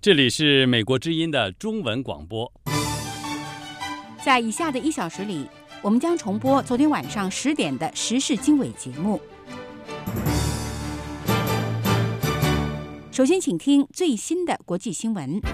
这里是美国之音的中文广播。 在以下的1小时里，我们将重播昨天晚上10点的时事经纬节目。首先请听最新的国际新闻。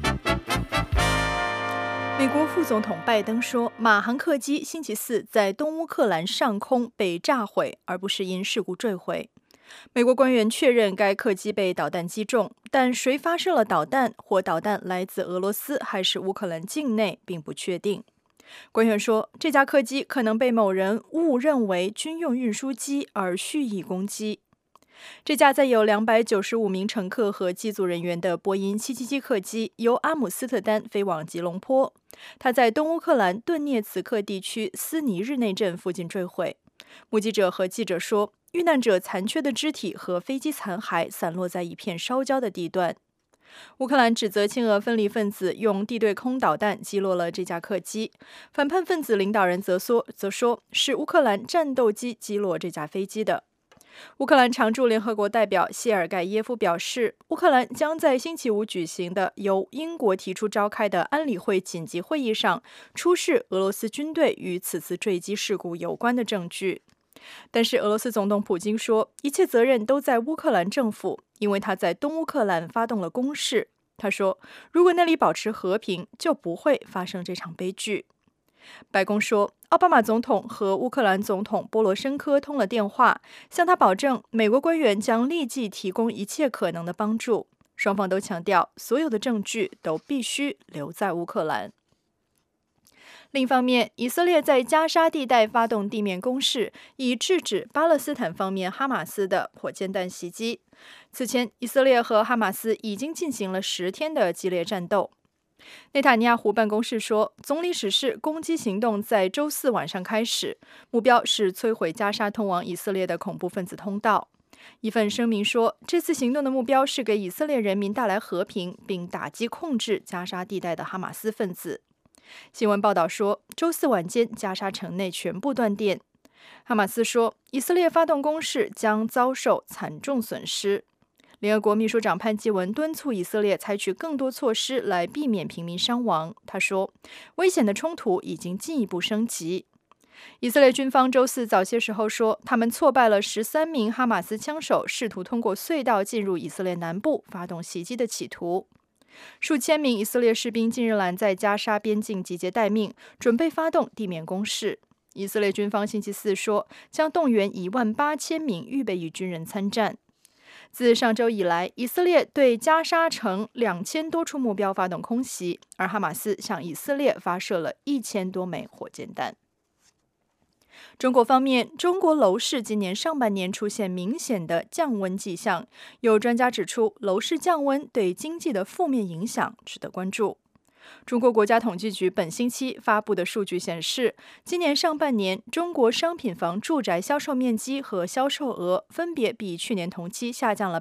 美国副总统拜登说，马航客机星期四在东乌克兰上空被炸毁，而不是因事故坠毁。美国官员确认该客机被导弹击中，但谁发射了导弹或导弹来自俄罗斯还是乌克兰境内并不确定。官员说，这架客机可能被某人误认为军用运输机而蓄意攻击。这架载有295名乘客和机组人员的波音777客机由阿姆斯特丹飞往吉隆坡，它在东乌克兰顿涅茨克地区斯尼日内镇附近坠毁。目击者和记者说，遇难者残缺的肢体和飞机残骸散落在一片烧焦的地段。乌克兰指责亲俄分离分子用地对空导弹击落了这架客机，反叛分子领导人则说是乌克兰战斗机击落这架飞机的。乌克兰常驻联合国代表谢尔盖耶夫表示，乌克兰将在星期五举行的由英国提出召开的安理会紧急会议上出示俄罗斯军队与此次坠机事故有关的证据。但是俄罗斯总统普京说，一切责任都在乌克兰政府，因为他在东乌克兰发动了攻势。他说，如果那里保持和平，就不会发生这场悲剧。白宫说，奥巴马总统和乌克兰总统波罗申科通了电话，向他保证美国官员将立即提供一切可能的帮助。双方都强调，所有的证据都必须留在乌克兰。另一方面，以色列在加沙地带发动地面攻势，以制止巴勒斯坦方面哈马斯的火箭弹袭击。此前，以色列和哈马斯已经进行了10天的激烈战斗。内塔尼亚胡办公室说，总理指示攻击行动在周4晚上开始，目标是摧毁加沙通往以色列的恐怖分子通道。一份声明说，这次行动的目标是给以色列人民带来和平，并打击控制加沙地带的哈马斯分子。新闻报道说，周4晚间加沙城内全部断电。哈马斯说，以色列发动攻势将遭受惨重损失。联合国秘书长潘基文敦促以色列采取更多措施来避免平民伤亡。他说，危险的冲突已经进一步升级。以色列军方周4早些时候说，他们挫败了13名哈马斯枪手试图通过隧道进入以色列南部发动袭击的企图。数千名以色列士兵近日来在加沙边境集结待命，准备发动地面攻势。以色列军方星期4说，将动员18000名预备役军人参战。自上周以来，以色列对加沙城2000多处目标发动空袭，而哈马斯向以色列发射了1000多枚火箭弹。中国方面，中国楼市今年上半年出现明显的降温迹象，有专家指出，楼市降温对经济的负面影响值得关注。中国国家统计局本星期发布的数据显示，今年上半年中国商品房住宅销售面积和销售额分别比去年同期下降了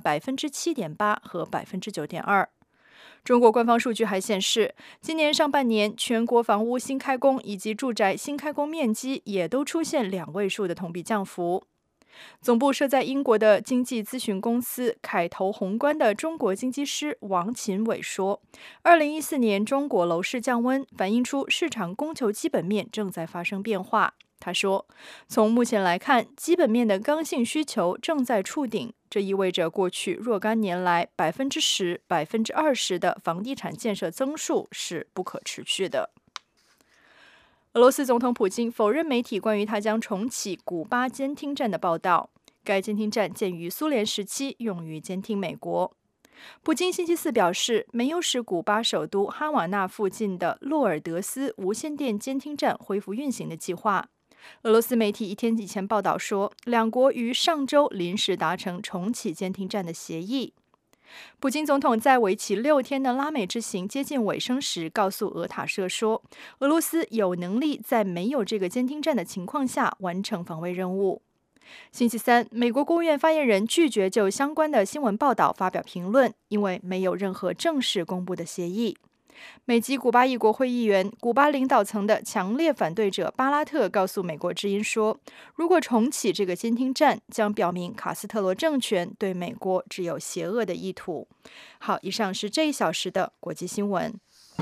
7.8% 和 9.2%。中国官方数据还显示，今年上半年全国房屋新开工以及住宅新开工面积也都出现2位数的同比降幅。总部设在英国的经济咨询公司凯投宏观的中国经济师王勤伟说，2014年中国楼市降温，反映出市场供求基本面正在发生变化。他说，从目前来看，基本面的刚性需求正在触顶，这意味着过去若干年来10%、20%的房地产建设增速是不可持续的。俄罗斯总统普京否认媒体关于他将重启古巴监听站的报道。该监听站建于苏联时期，用于监听美国。普京星期4表示，没有使古巴首都哈瓦那附近的洛尔德斯无线电监听站恢复运行的计划。俄罗斯媒体1天以前报道说，两国于上周临时达成重启监听站的协议。普京总统在为期6天的拉美之行接近尾声时，告诉俄塔社说，俄罗斯有能力在没有这个监听站的情况下完成防卫任务。星期3，美国国务院发言人拒绝就相关的新闻报道发表评论，因为没有任何正式公布的协议。 美籍古巴裔国会议员、古巴领导层的强烈反对者巴拉特告诉美国之音说，如果重启这个监听站，将表明卡斯特罗政权对美国只有邪恶的意图。好，以上是这1小时的国际新闻。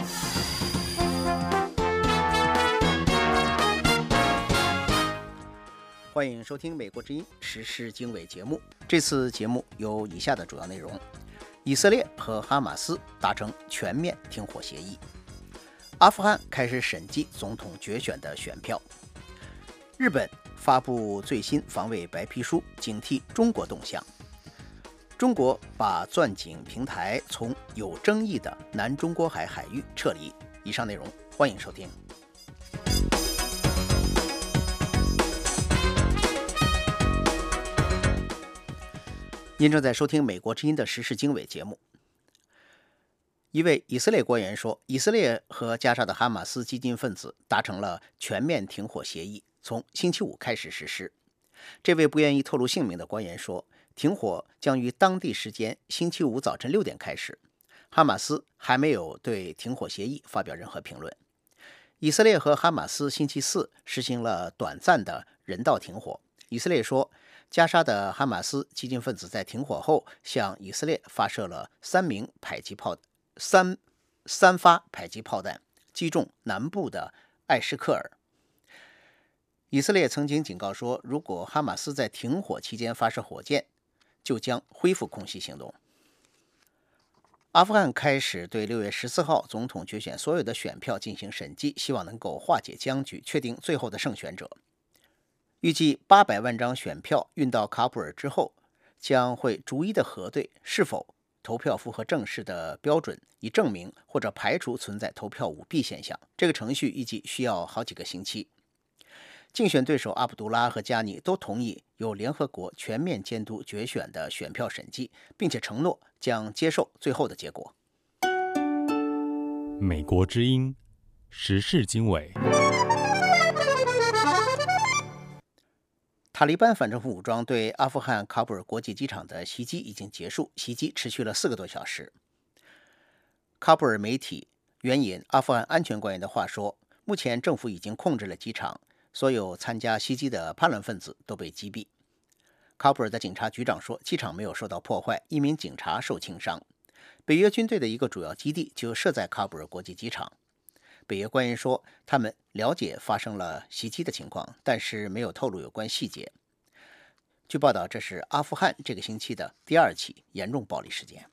欢迎收听美国之音时事经纬节目。这次节目有以下的主要内容：以色列和哈马斯达成全面停火协议；阿富汗开始审计总统决选的选票；日本发布最新防卫白皮书，警惕中国动向；中国把钻井平台从有争议的南中国海海域撤离。以上内容欢迎收听。您正在收听美国之音的时事经纬节目。一位以色列官员说，以色列和加沙的哈马斯激进分子达成了全面停火协议，从星期五开始实施。这位不愿意透露姓名的官员说，停火将于当地时间星期五早晨6点开始。哈马斯还没有对停火协议发表任何评论。以色列和哈马斯星期四实行了短暂的人道停火。以色列说，加沙的哈马斯激进分子在停火后向以色列发射了三发迫击炮弹，击中南部的艾什克尔。以色列曾经警告说，如果哈马斯在停火期间发射火箭，就将恢复空袭行动。阿富汗开始对6月14号总统决选所有的选票进行审计，希望能够化解僵局，确定最后的胜选者。预计800万张选票运到喀布尔之后，将会逐一的核对是否投票符合正式的标准，以证明或者排除存在投票舞弊现象。这个程序预计需要好几个星期。竞选对手阿卜杜拉和加尼都同意由联合国全面监督决选的选票审计，并且承诺将接受最后的结果。 美国之音时事经纬。 塔利班反政府武装对阿富汗喀布尔国际机场的袭击已经结束，袭击持续了4个多小时。喀布尔媒体援引阿富汗安全官员的话说，目前政府已经控制了机场，所有参加袭击的叛乱分子都被击毙。喀布尔的警察局长说，机场没有受到破坏，1名警察受轻伤。北约军队的一个主要基地就设在喀布尔国际机场。北约官员说，他们了解发生了袭击的情况，但是没有透露有关细节。据报道，这是阿富汗这个星期的第2起严重暴力事件。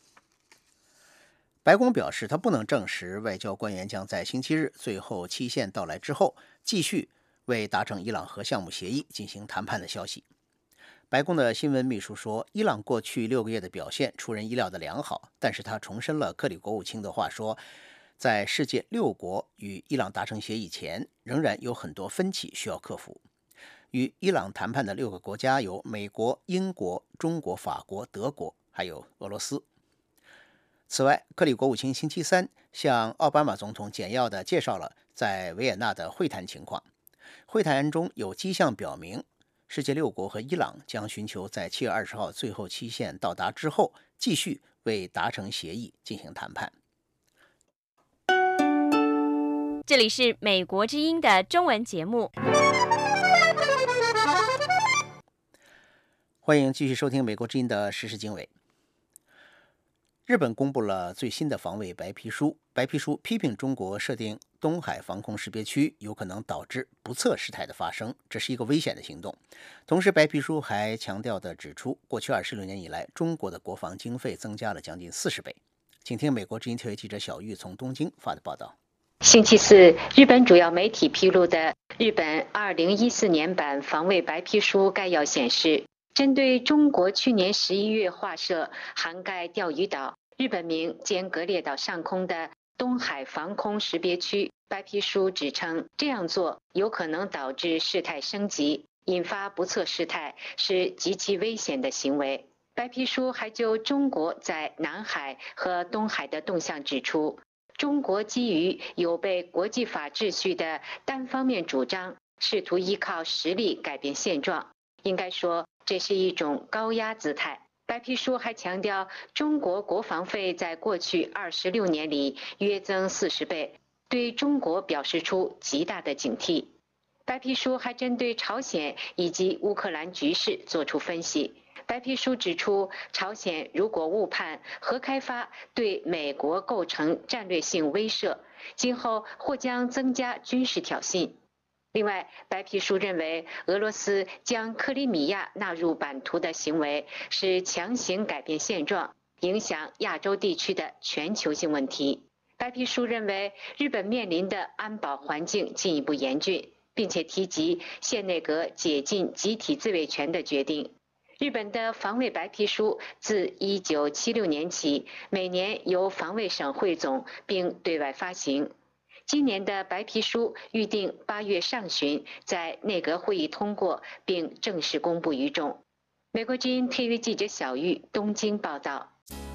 白宫表示，他不能证实外交官员将在星期日最后期限到来之后，继续为达成伊朗核项目协议进行谈判的消息。白宫的新闻秘书说，伊朗过去6个月的表现出人意料的良好，但是他重申了克里国务卿的话说，在世界6国与伊朗达成协议前，仍然有很多分歧需要克服。与伊朗谈判的6个国家有美国、英国、中国、法国、德国，还有俄罗斯。此外，克里国务卿星期三向奥巴马总统简要地介绍了在维也纳的会谈情况。会谈中有迹象表明，世界6国和伊朗将寻求在7月20号最后期限到达之后，继续为达成协议进行谈判。 这里是美国之音的中文节目。 欢迎继续收听美国之音的时事经纬。日本公布了最新的防卫白皮书，白皮书批评中国设定东海防空识别区有可能导致不测事态的发生，这是一个危险的行动。同时，白皮书还强调地指出，过去26年以来，中国的国防经费增加了将近40倍。请听美国之音特约记者小玉从东京发的报道。 星期四，日本主要媒体披露的日本2014年版防卫白皮书概要显示，针对中国去年11月划设涵盖钓鱼岛、日本名兼格列岛上空的东海防空识别区，白皮书指称这样做有可能导致事态升级，引发不测事态，是极其危险的行为。白皮书还就中国在南海和东海的动向指出，中国基于有悖国际法秩序的单方面主张，试图依靠实力改变现状。应该说，这是一种高压姿态。 白皮书还强调，中国国防费在过去26年里约增40倍，对中国表示出极大的警惕。白皮书还针对朝鲜以及乌克兰局势作出分析。白皮书指出，朝鲜如果误判核开发对美国构成战略性威慑，今后或将增加军事挑衅。另外，白皮书认为，俄罗斯将克里米亚纳入版图的行为是强行改变现状，影响亚洲地区的全球性问题。白皮书认为，日本面临的安保环境进一步严峻，并且提及现内阁解禁集体自卫权的决定。日本的防卫白皮书自1976年起，每年由防卫省汇总并对外发行。今年的白皮书预定8月上旬在内阁会议通过，并正式公布于众。美国之音 TV 记者小玉东京报道。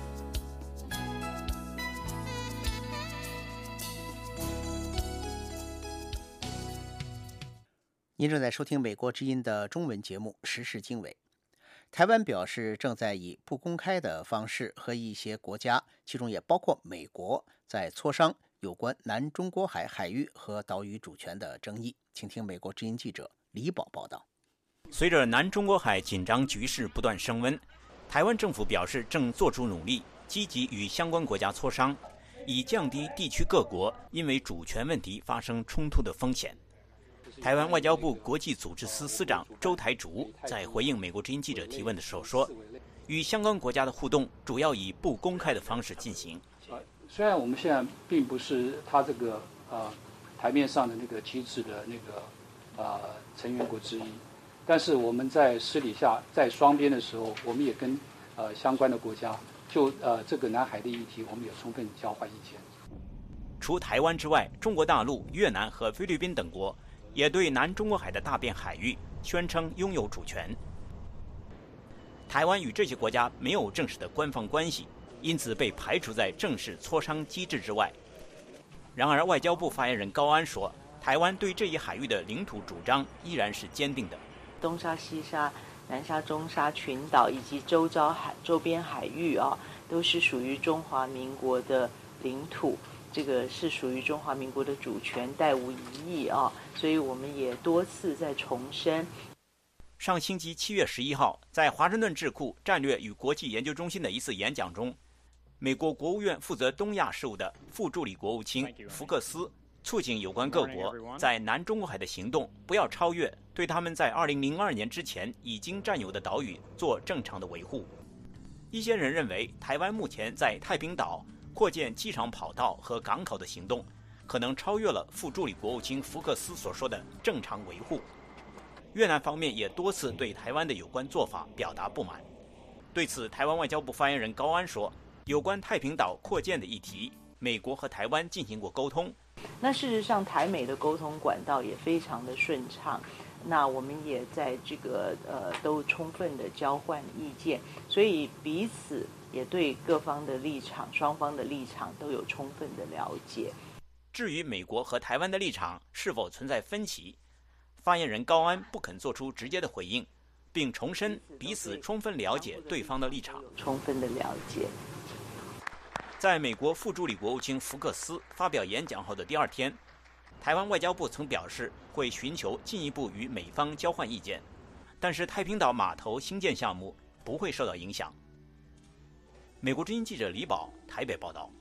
您正在收听美国之音的中文节目《时事经纬》。台湾表示正在以不公开的方式和一些国家，其中也包括美国，在磋商有关南中国海海域和岛屿主权的争议。请听美国之音记者李宝报道。 随着南中国海紧张局势不断升温，台湾政府表示正做出努力，积极与相关国家磋商，以降低地区各国因为主权问题发生冲突的风险。台湾外交部国际组织司司长周台竹在回应美国之音记者提问的时候说，与相关国家的互动主要以不公开的方式进行。 虽然我们现在并不是他这个台面上的那个机制的那个成员国之一，但是我们在私底下在双边的时候，我们也跟相关的国家就这个南海的议题，我们有充分交换意见。 除台湾之外，中国大陆、越南和菲律宾等国也对南中国海的大片海域宣称拥有主权。台湾与这些国家没有正式的官方关系，因此被排除在正式磋商机制之外。然而，外交部发言人高安说，台湾对这一海域的领土主张依然是坚定的。 东沙、西沙、南沙、中沙群岛以及周边海域都是属于中华民国的领土。这个是属于中华民国的主权，代无疑义所以我们也多次在重申。 上星期7月11号，在华盛顿智库战略与国际研究中心的一次演讲中，美国国务院负责东亚事务的副助理国务卿福克斯促请有关各国在南中国海的行动不要超越对他们在2002年之前已经占有的岛屿做正常的维护。一些人认为，台湾目前在太平岛扩建机场跑道和港口的行动，可能超越了副助理国务卿福克斯所说的正常维护。越南方面也多次对台湾的有关做法表达不满。对此，台湾外交部发言人高安说，有关太平岛扩建的议题，美国和台湾进行过沟通。 那事实上，台美的沟通管道也非常的顺畅。那我们也在这个都充分的交换意见，所以彼此也对各方的立场、双方的立场都有充分的了解。 至于美国和台湾的立场是否存在分歧，发言人高安不肯做出直接的回应，并重申彼此充分了解对方的立场。 充分的了解。 在美国副助理国务卿福克斯发表演讲后的第2天，台湾外交部曾表示会寻求进一步与美方交换意见，但是太平岛码头兴建项目不会受到影响。美国之音记者李宝台北报道。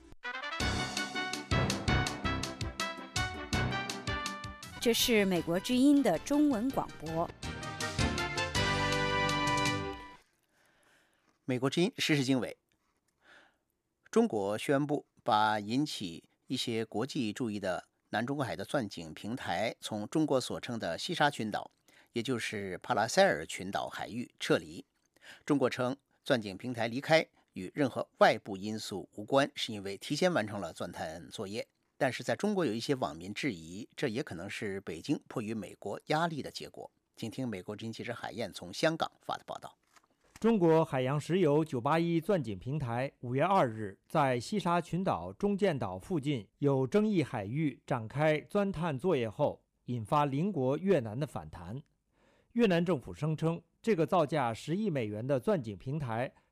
这是美国之音的中文广播。 美国之音时事经纬。中国宣布把引起一些国际注意的南中国海的钻井平台从中国所称的西沙群岛，也就是帕拉塞尔群岛海域撤离。中国称钻井平台离开与任何外部因素无关，是因为提前完成了钻探作业。但是在中国有一些网民质疑，这也可能是北京迫于美国压力的结果。请听美国之音记者海燕从香港发的报道。 中国海洋石油981钻井平台5月2日在西沙群岛中建岛附近有争议海域展开钻探作业后，引发邻国越南的反弹。越南政府声称，这个造价10亿美元的钻井平台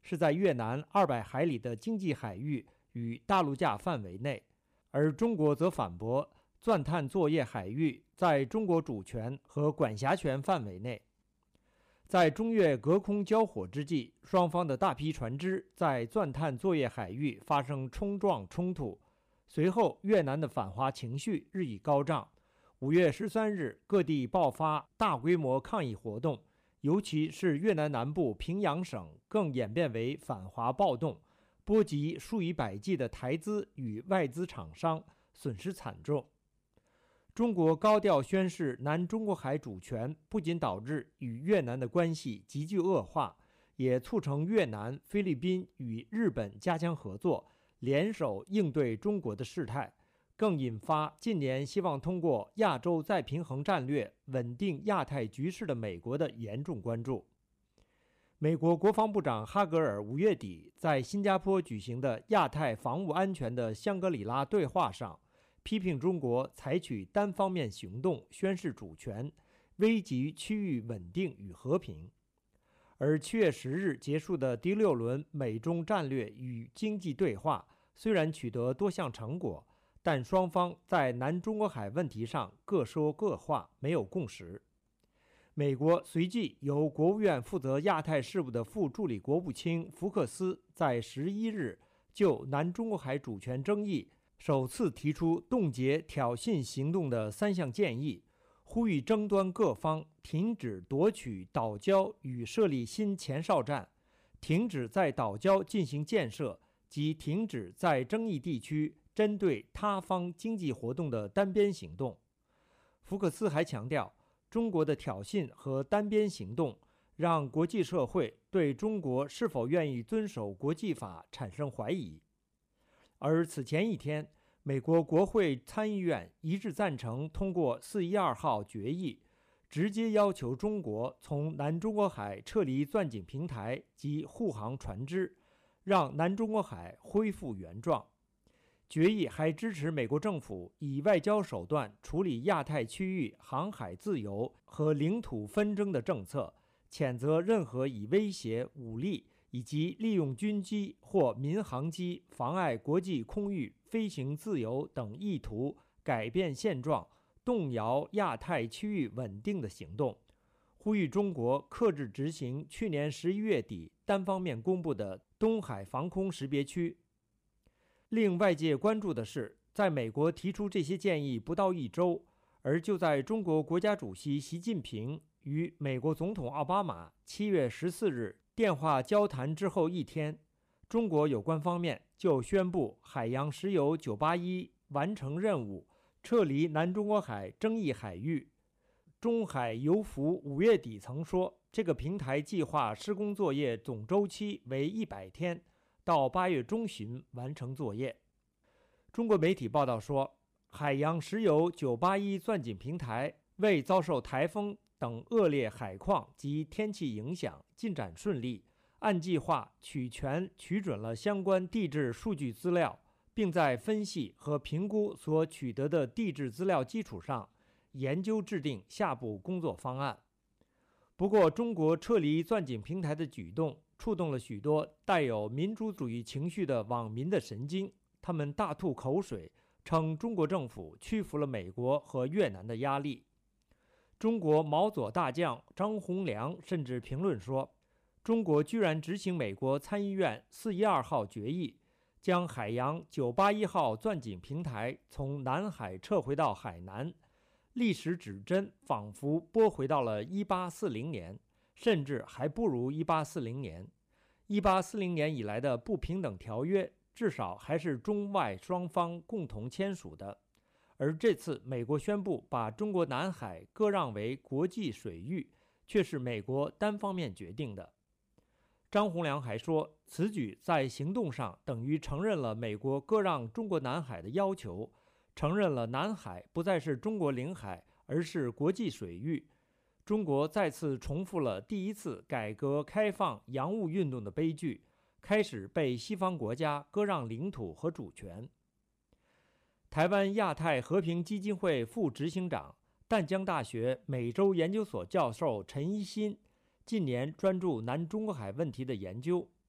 是在越南200海里的经济海域与大陆架范围内，而中国则反驳钻探作业海域在中国主权和管辖权范围内。在中越隔空交火之际，双方的大批船只在钻探作业海域发生冲撞冲突。随后，越南的反华情绪日益高涨。5月13日，各地爆发大规模抗议活动，尤其是越南南部平阳省更演变为反华暴动，波及数以百计的台资与外资厂商，损失惨重。中国高调宣示南中国海主权，不仅导致与越南的关系急剧恶化，也促成越南、菲律宾与日本加强合作，联手应对中国的事态，更引发近年希望通过亚洲再平衡战略稳定亚太局势的美国的严重关注。美国国防部长哈格尔5月底在新加坡举行的亚太防务安全的香格里拉对话上，批评中国采取单方面行动宣示主权，危及区域稳定与和平。而7月10日结束的第6轮美中战略与经济对话虽然取得多项成果，但双方在南中国海问题上各说各话，没有共识。美国随即由国务院负责亚太事务的副助理国务卿福克斯在11日就南中国海主权争议首次提出冻结挑衅行动的3项建议，呼吁争端各方停止夺取岛礁与设立新前哨站，停止在岛礁进行建设及停止在争议地区针对他方经济活动的单边行动。福克斯还强调，中国的挑衅和单边行动让国际社会对中国是否愿意遵守国际法产生怀疑。而此前一天，美国国会参议院一致赞成通过412号决议，直接要求中国从南中国海撤离钻井平台及护航船只，让南中国海恢复原状。决议还支持美国政府以外交手段处理亚太区域航海自由和领土纷争的政策，谴责任何以威胁、武力以及利用军机或民航机妨碍国际空域飞行自由等意图改变现状、动摇亚太区域稳定的行动，呼吁中国克制执行去年11月底单方面公布的东海防空识别区。令外界关注的是，在美国提出这些建议不到1周，而就在中国国家主席习近平与美国总统奥巴马7月14日电话交谈之后1天，中国有关方面就宣布海洋石油981完成任务，撤离南中国海争议海域。中海油服5月底曾说，这个平台计划施工作业总周期为100天，到8月中旬完成作业。中国媒体报道说，海洋石油981钻井平台未遭受台风等恶劣海况及天气影响，进展顺利，按计划取准了相关地质数据资料，并在分析和评估所取得的地质资料基础上，研究制定下步工作方案。不过，中国撤离钻井平台的举动触动了许多带有民族主义情绪的网民的神经，他们大吐口水，称中国政府屈服了美国和越南的压力。中国毛左大将张宏良甚至评论说，中国居然执行美国参议院412号决议，将海洋981号钻井平台从南海撤回到海南，历史指针仿佛拨回到了1840年，甚至还不如1840年。1840年以来的不平等条约，至少还是中外双方共同签署的。而这次美国宣布把中国南海割让为国际水域，却是美国单方面决定的。张宏良还说，此举在行动上等于承认了美国割让中国南海的要求，承认了南海不再是中国领海，而是国际水域。中国再次重复了第一次改革开放洋务运动的悲剧，开始被西方国家割让领土和主权。台湾亚太和平基金会副执行长、淡江大学美洲研究所教授陈一新近年专注南中国海问题的研究。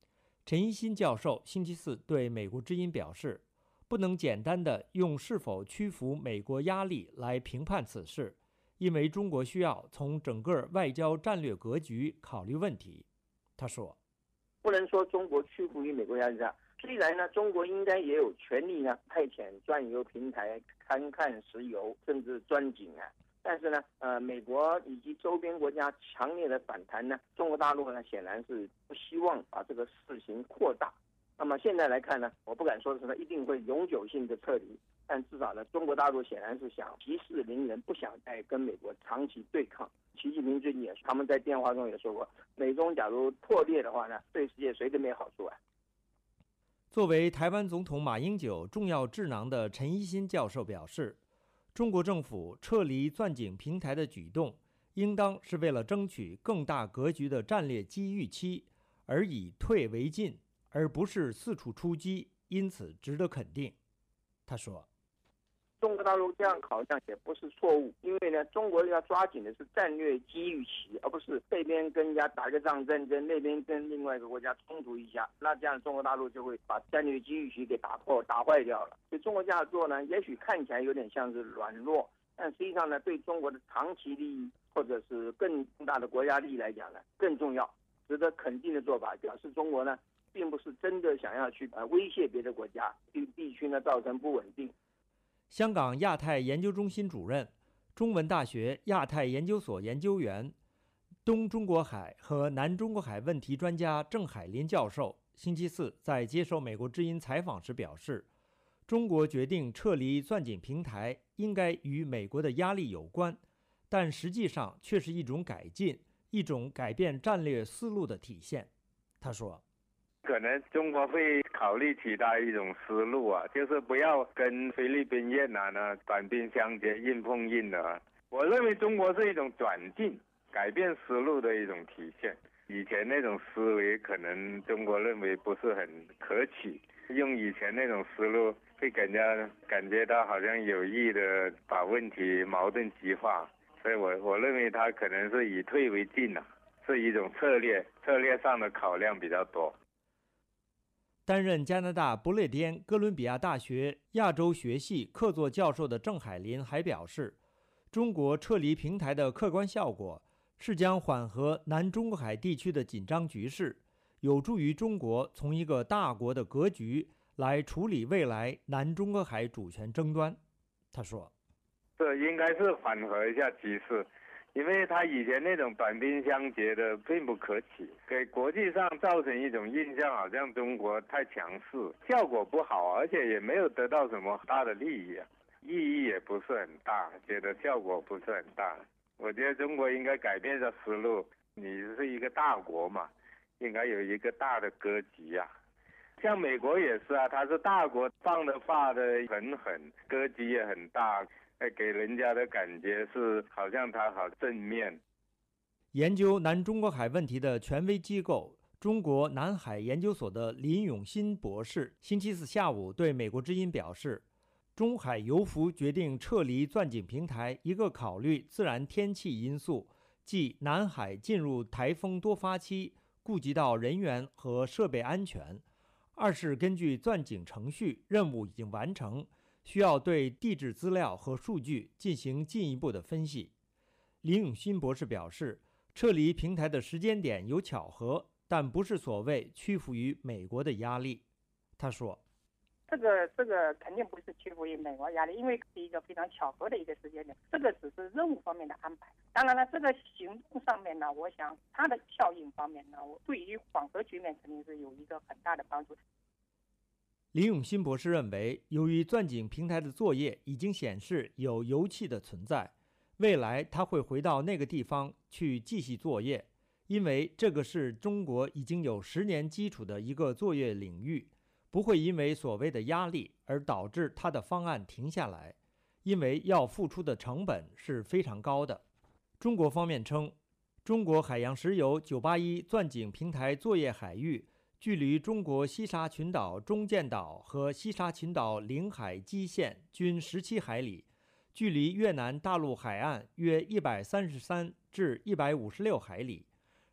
陈一新教授星期四对美国之音表示，不能简单地用是否屈服美国压力来评判此事，因为中国需要从整个外交战略格局考虑问题。他说， 不能说中国屈服于美国压力上，虽然呢，中国应该也有权利呢派遣钻油平台勘看石油，甚至钻井啊。但是呢，美国以及周边国家强烈的反弹呢，中国大陆呢显然是不希望把这个事情扩大。那么现在来看呢，我不敢说是它一定会永久性的撤离，但至少呢，中国大陆显然是想息事宁人，不想再跟美国长期对抗。习近平最近也他们在电话中也说过，美中假如破裂的话呢，对世界谁都没好处啊。 作为台湾总统马英九重要智囊的陈一新教授表示，中国政府撤离钻井平台的举动，应当是为了争取更大格局的战略机遇期，而以退为进，而不是四处出击，因此值得肯定。他说， 中国大陆这样考量也不是错误，因为呢，中国要抓紧的是战略机遇期，而不是这边跟人家打个战争，那边跟另外一个国家冲突一下，那这样中国大陆就会把战略机遇期给打坏掉了。所以中国这样做呢，也许看起来有点像是软弱，但实际上呢，对中国的长期利益或者是更大的国家利益来讲呢，更重要，值得肯定的做法，表示中国呢，并不是真的想要去威胁别的国家，对地区呢造成不稳定。 香港亚太研究中心主任、中文大学亚太研究所研究员、东中国海和南中国海问题专家郑海林教授星期四在接受美国之音采访时表示，中国决定撤离钻井平台应该与美国的压力有关，但实际上却是一种改进，一种改变战略思路的体现。他说， 可能中国会考虑其他一种思路啊，就是不要跟菲律宾、越南呢短兵相接、硬碰硬的啊。我认为中国是一种转进、改变思路的一种体现。以前那种思维可能中国认为不是很可取，用以前那种思路会给人家感觉到好像有意的把问题矛盾激化，所以我认为他可能是以退为进啊，是一种策略上的考量比较多。 担任加拿大不列颠哥伦比亚大学亚洲学系客座教授的郑海林还表示，中国撤离平台的客观效果是将缓和南中国海地区的紧张局势，有助于中国从一个大国的格局来处理未来南中国海主权争端。他说， 这应该是缓和一下局势，因为他以前那种短兵相接的并不可取，给国际上造成一种印象，好像中国太强势，效果不好，而且也没有得到什么大的利益啊，意义也不是很大，觉得效果不是很大。我觉得中国应该改变一下思路，你是一个大国嘛，应该有一个大的格局啊。像美国也是啊，他是大国，放的话的很狠，格局也很大，给人家的感觉是好像他好正面。 研究南中国海问题的权威机构中国南海研究所的林永新博士星期四下午对美国之音表示，中海油服决定撤离钻井平台，一个考虑自然天气因素，即南海进入台风多发期，顾及到人员和设备安全；二是根据钻井程序，任务已经完成，需要对地质资料和数据进行进一步的分析。林永新博士表示，撤离平台的时间点有巧合，但不是所谓屈服于美国的压力。他说， 这个肯定不是屈服于美国压力，因为是一个非常巧合的一个时间点，这个只是任务方面的安排。当然了，这个行动上面呢，我想它的效应方面呢，对于缓和局面肯定是有一个很大的帮助。 林永新博士认为，由于钻井平台的作业已经显示有油气的存在，未来他会回到那个地方去继续作业，因为这个是中国已经有10年基础的一个作业领域，不会因为所谓的压力而导致他的方案停下来，因为要付出的成本是非常高的。中国方面称，中国海洋石油981钻井平台作业海域距离中国西沙群岛中间岛和西沙群岛领海基线均17海里，距离越南大陆海岸约133至156海里，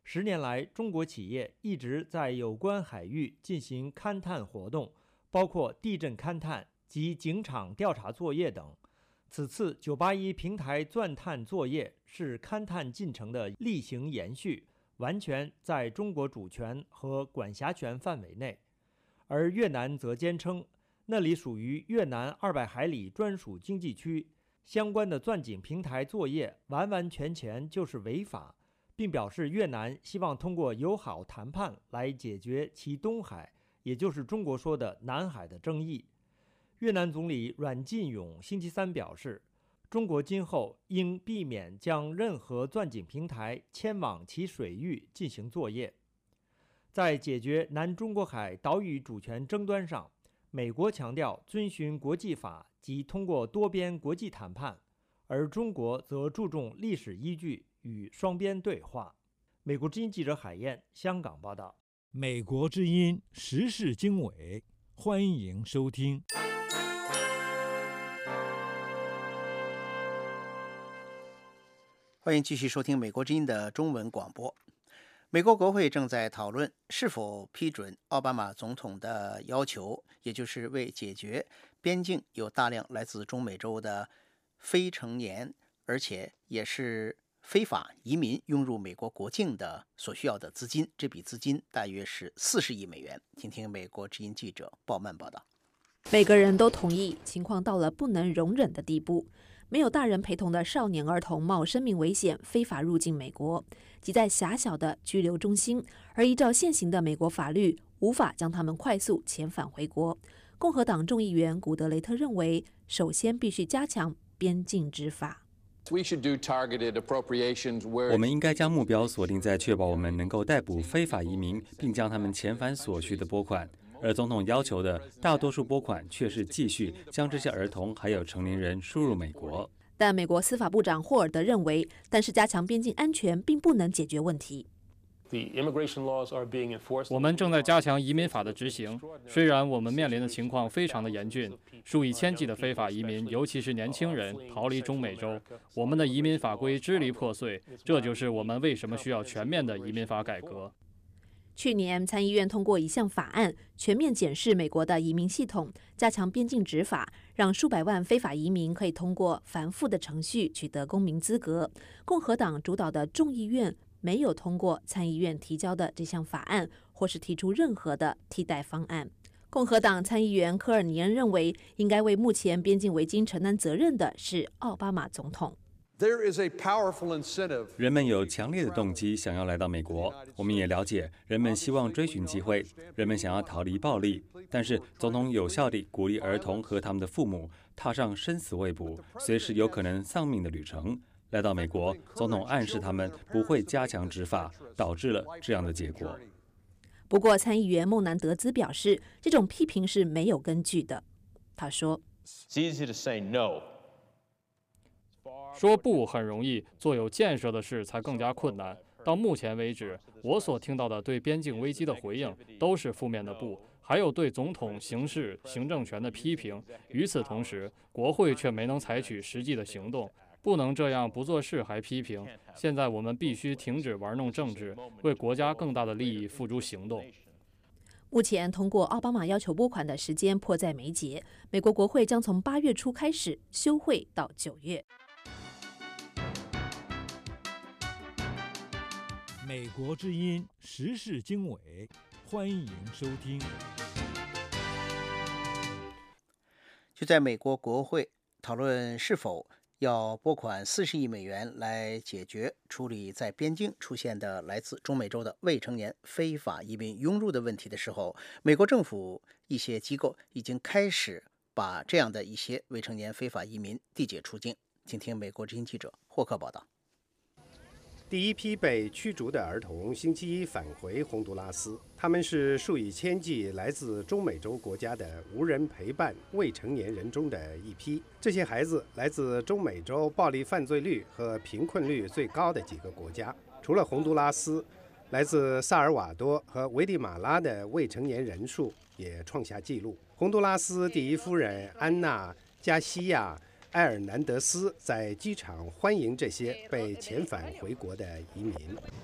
10年来，中国企业一直在有关海域进行勘探活动，包括地震勘探及警场调查作业等。此次981平台钻探作业是勘探进程的例行延续，完全在中国主权和管辖权范围内。而越南则坚称，那里属于越南200海里专属经济区，相关的钻井平台作业完完全全就是违法，并表示越南希望通过友好谈判来解决其东海，也就是中国说的南海的争议。越南总理阮晋勇星期三表示，中国今后应避免将任何钻井平台迁往其水域进行作业。在解决南中国海岛屿主权争端上，美国强调遵循国际法及通过多边国际谈判，而中国则注重历史依据与双边对话。美国之音记者海燕，香港报道。 美国之音时事经纬，欢迎收听。 欢迎继续收听美国之音的中文广播。美国国会正在讨论是否批准奥巴马总统的要求，也就是为解决边境有大量来自中美洲的非成年，而且也是非法移民涌入美国国境的所需要的资金。这笔资金大约是40亿美元。听听美国之音记者鲍曼报道。 每个人都同意，情况到了不能容忍的地步。没有大人陪同的少年儿童冒生命危险非法入境美国，即在狭小的拘留中心，而依照现行的美国法律，无法将他们快速遣返回国。共和党众议员古德雷特认为，首先必须加强边境执法。 我们应该将目标锁定在确保我们能够逮捕非法移民，并将他们遣返所需的拨款。而总统要求的大多数拨款却是继续将这些儿童还有成年人输入美国。 但美国司法部长霍尔德认为，但是加强边境安全并不能解决问题。 我们正在加强移民法的执行，虽然我们面临的情况非常的严峻，数以千计的非法移民，尤其是年轻人逃离中美洲，我们的移民法规支离破碎，这就是我们为什么需要全面的移民法改革。 去年参议院通过一项法案，全面检视美国的移民系统，加强边境执法，让数百万非法移民可以通过繁复的程序取得公民资格。共和党主导的众议院没有通过参议院提交的这项法案，或是提出任何的替代方案。共和党参议员科尔尼恩认为，应该为目前边境围巾承担责任的是奥巴马总统。 人们有强烈的动机想要来到美国，我们也了解人们希望追寻机会，人们想要逃离暴力，但是总统有效地鼓励儿童和他们的父母踏上生死未卜、随时有可能丧命的旅程。来到美国，总统暗示他们不会加强执法，导致了这样的结果。 不过，参议员孟南德兹表示，这种批评是没有根据的。他说说不很容易，做有建设的事才更加困难。到目前为止，我所听到的对边境危机的回应都是负面的不，还有对总统行使行政权的批评。与此同时，国会却没能采取实际的行动。不能这样不做事还批评。现在我们必须停止玩弄政治，为国家更大的利益付诸行动。 目前通过奥巴马要求拨款的时间迫在眉睫，美国国会将从8月初开始休会到9月。 美国之音时事经纬，欢迎收听。 就在美国国会讨论是否要拨款40亿美元来解决处理在边境出现的来自中美洲的未成年非法移民涌入的问题的时候，美国政府一些机构已经开始把这样的一些未成年非法移民递解出境。请听美国之音记者霍克报道。 第一批被驱逐的儿童星期一返回洪都拉斯，他们是数以千计来自中美洲国家的无人陪伴未成年人中的一批。这些孩子来自中美洲暴力犯罪率和贫困率最高的几个国家，除了洪都拉斯，来自萨尔瓦多和危地马拉的未成年人数也创下纪录。洪都拉斯第一夫人安娜·加西亚埃尔南德斯在机场欢迎这些被遣返回国的移民。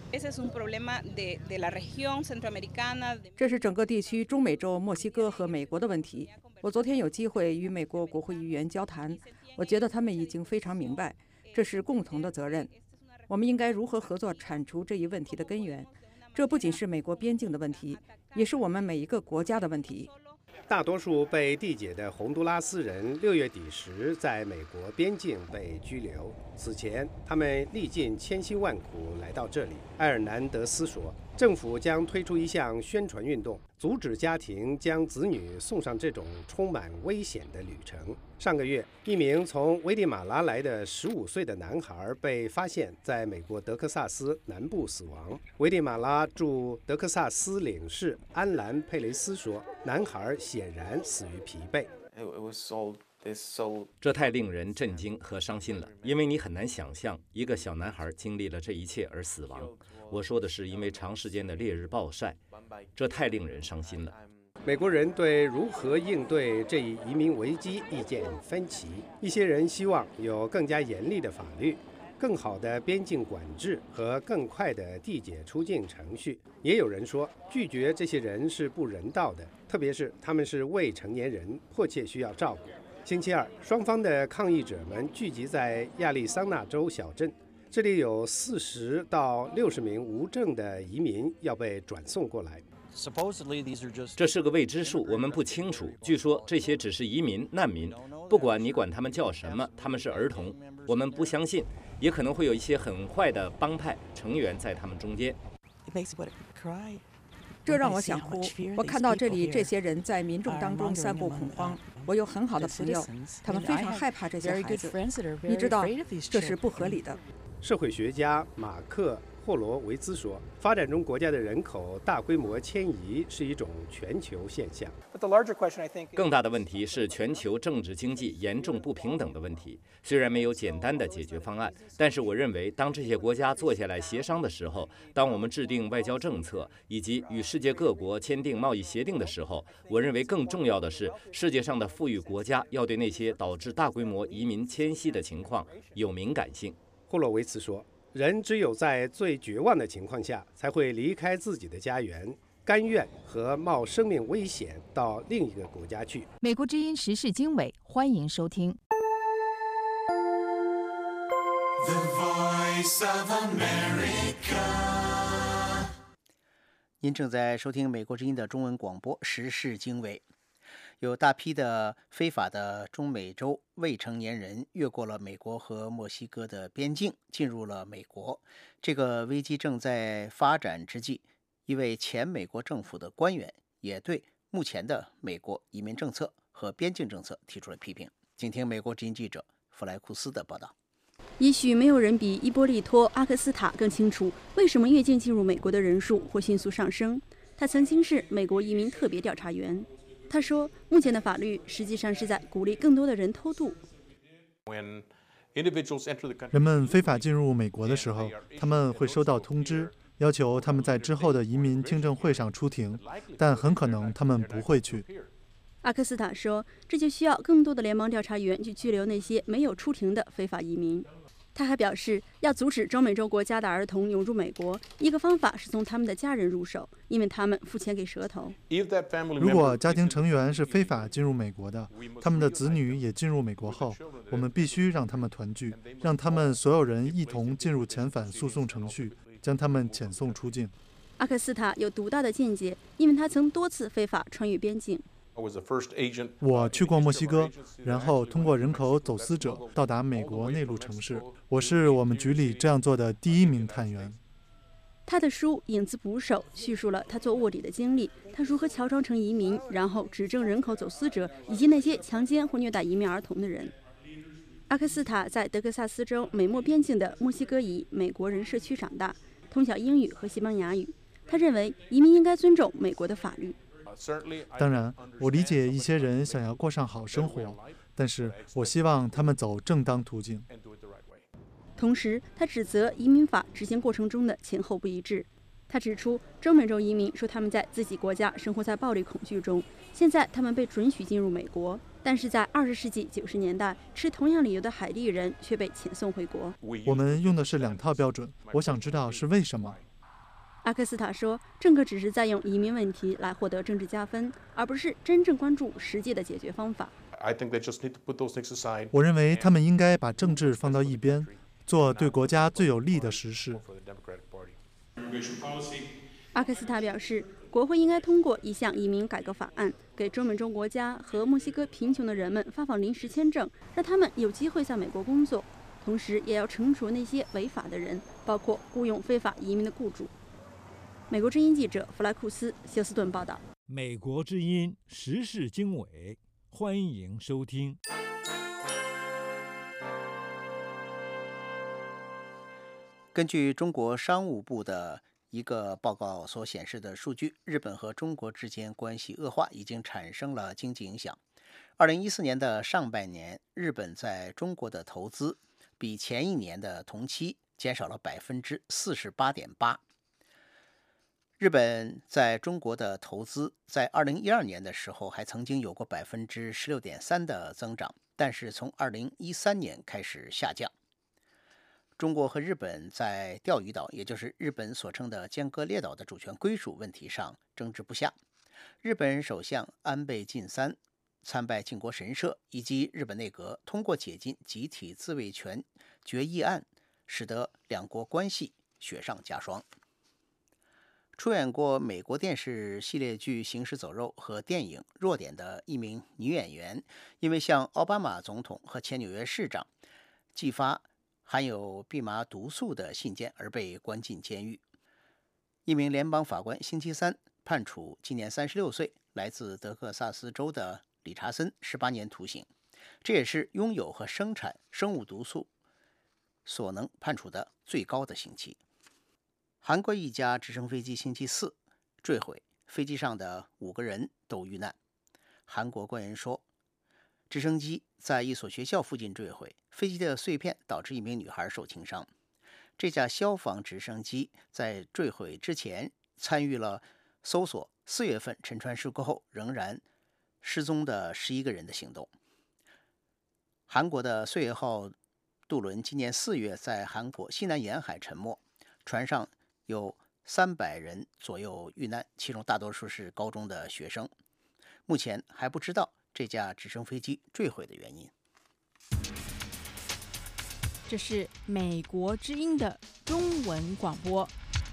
这是整个地区中美洲、墨西哥和美国的问题。我昨天有机会与美国国会议员交谈，我觉得他们已经非常明白，这是共同的责任。我们应该如何合作铲除这一问题的根源？这不仅是美国边境的问题，也是我们每一个国家的问题。 大多数被缔结的洪都拉斯人6月底时在美国边境被拘留。此前，他们历尽千辛万苦来到这里。埃尔南德斯说，政府将推出一项宣传运动，阻止家庭将子女送上这种充满危险的旅程。上个月，一名从危地马拉来的15岁的男孩被发现在美国德克萨斯南部死亡。危地马拉驻德克萨斯领事安兰·佩雷斯说，男孩显然死于疲惫。 这太令人震惊和伤心了，因为你很难想象一个小男孩经历了这一切而死亡。我说的是因为长时间的烈日暴晒，这太令人伤心了。 美国人对如何应对这一移民危机意见分歧，一些人希望有更加严厉的法律、更好的边境管制和更快的递解出境程序。也有人说，拒绝这些人是不人道的，特别是他们是未成年人，迫切需要照顾。星期二，双方的抗议者们聚集在亚利桑那州小镇，这里有40到60名无证的移民要被转送过来。 这是个未知数，我们不清楚。据说这些只是移民、难民，不管你管他们叫什么，他们是儿童。我们不相信，也可能会有一些很坏的帮派成员在他们中间。 这让我想哭。我看到这里这些人在民众当中散布恐慌。我有很好的朋友，他们非常害怕这些孩子。你知道，这是不合理的。 社会学家马克·霍罗维兹说，发展中国家的人口大规模迁移是一种全球现象。 更大的问题是全球政治经济严重不平等的问题。虽然没有简单的解决方案，但是我认为当这些国家坐下来协商的时候，当我们制定外交政策以及与世界各国签订贸易协定的时候，我认为更重要的是世界上的富裕国家要对那些导致大规模移民迁徙的情况有敏感性。 霍洛维茨说，人只有在最绝望的情况下才会离开自己的家园，甘愿和冒生命危险到另一个国家去。 美国之音时事经纬，欢迎收听。 The Voice of America。 您正在收听美国之音的中文广播时事经纬。有大批的非法的中美洲未成年人越过了美国和墨西哥的边境，进入了美国。这个危机正在发展之际，一位前美国政府的官员也对目前的美国移民政策和边境政策提出了批评。请听美国之音记者弗莱库斯的报道。 也许没有人比伊波利托·阿克斯塔更清楚为什么越境进入美国的人数会迅速上升。他曾经是美国移民特别调查员。他说，目前的法律实际上是在鼓励更多的人偷渡。 人们非法进入美国的时候，他们会收到通知，要求他们在之后的移民听证会上出庭，但很可能他们不会去。 阿克斯塔说，这就需要更多的联邦调查员去拘留那些没有出庭的非法移民。他还表示，要阻止中美洲国家的儿童涌入美国，一个方法是从他们的家人入手，因为他们付钱给蛇头。 如果家庭成员是非法进入美国的，他们的子女也进入美国后，我们必须让他们团聚，让他们所有人一同进入遣返诉讼程序，将他们遣送出境。 阿克斯塔有独到的见解，因为他曾多次非法穿越边境。 我去过墨西哥，然后通过人口走私者到达美国内陆城市。我是我们局里这样做的第1名探员。 他的书《影子捕手》叙述了他做卧底的经历，他如何乔装成移民，然后指证人口走私者以及那些强奸或虐待移民儿童的人。阿克斯塔在德克萨斯州美墨边境的墨西哥裔美国人社区长大，通晓英语和西班牙语。他认为移民应该尊重美国的法律。 当然，我理解一些人想要过上好生活，但是我希望他们走正当途径。 同时，他指责移民法执行过程中的前后不一致。他指出，中美洲移民说他们在自己国家生活在暴力恐惧中，现在他们被准许进入美国， 但是在20世纪90年代，持同样理由的海地人却被遣送回国。 我们用的是2套标准，我想知道是为什么。 阿克斯塔说，政客只是在用移民问题来获得政治加分，而不是真正关注实际的解决方法。 我认为他们应该把政治放到一边，做对国家最有利的实事。 阿克斯塔表示，国会应该通过一项移民改革法案，给中美洲国家和墨西哥贫穷的人们发放临时签证，让他们有机会在美国工作，同时也要惩处那些违法的人，包括雇佣非法移民的雇主。美国之音记者弗莱库斯休斯顿报道。 美国之音时事经纬，欢迎收听。 根据中国商务部的一个报告所显示的数据，日本和中国之间关系恶化已经产生了经济影响。2014年的上半年，日本在中国的投资比前一年的同期减少了48.8%。日本在中国的投资在2012年的时候还曾经有过16.3%的增长，但是从2013年开始下降。中国和日本在钓鱼岛，也就是日本所称的尖阁列岛的主权归属问题上争执不下。日本首相安倍晋三参拜靖国神社，以及日本内阁通过解禁集体自卫权决议案，使得两国关系雪上加霜。出演过美国电视系列剧《行尸走肉》和电影《弱点》的一名女演员，因为向奥巴马总统和前纽约市长寄发含有蓖麻毒素的信件而被关进监狱。一名联邦法官星期三判处今年36岁、来自德克萨斯州的理查森18年徒刑，这也是拥有和生产生物毒素所能判处的最高的刑期。韩国一架直升飞机星期四坠毁，飞机上的5个人都遇难。韩国官员说，直升机在一所学校附近坠毁，飞机的碎片导致一名女孩受轻伤。这架消防直升机在坠毁之前参与了搜索4月份沉船事故后仍然失踪的11个人的行动。韩国的岁月号渡轮今年4月在韩国西南沿海沉没，船上有300人左右遇难，其中大多数是高中的学生。目前还不知道这架直升飞机坠毁的原因。 这是美国之音的中文广播。